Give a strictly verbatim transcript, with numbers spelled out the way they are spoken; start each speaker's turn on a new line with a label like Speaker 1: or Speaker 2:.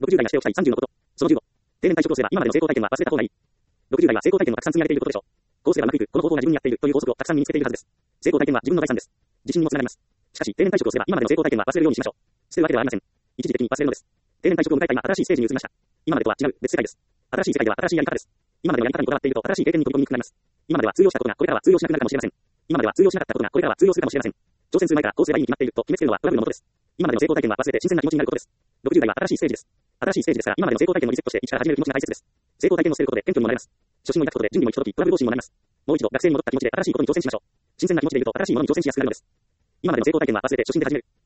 Speaker 1: ろくじゅう代がしておきたいさんじゅうのこと。そのじゅうご。定年退職をすれば今までの成功体験は忘れた方がいい。ろくじゅう代は成功体験をたくさん積み上げていることでしょう。こうすればうまくいく、この方法が自分に合っているという法則をたくさん身につけているはずです。成功体験は自分の財産です。自信にもつながります。しかし、定年退職をすれば今までの成功体験は忘れるようにしましょう。捨てるわけではありません。一時的に忘れるのです。定年退職を迎えた今、新しいステージに移りました。今までとは違う、別世界です。新しい世界では新しいやり方です。今までのやり方にこだわっていると新しい経験に飛び込みにくくなります。今までは通用したことがこれからは通用しなくなるかもしれません。今までは通用しなかったことがこれからは通用するかもしれません。挑戦する前からこうすればいいに決まっていると決めつけるのはトラブルのもとです。今までの成功体験は忘れて新鮮な気持ちになることです。ろくじゅう代は新しいステージです。新しいステージですから今までの成功体験をリセットして一から始める気持ちが大切です。成功体験を捨てることで謙虚にもなれます。初心を抱くことで準備も行き届きトラブル防止にもなります。もう一度学生に戻った気持ちで新しいことに挑戦しましょう。新鮮な気持ちでいると新しいものに挑戦しやすくなるのです。今までの成功体験は忘れて初心で始める。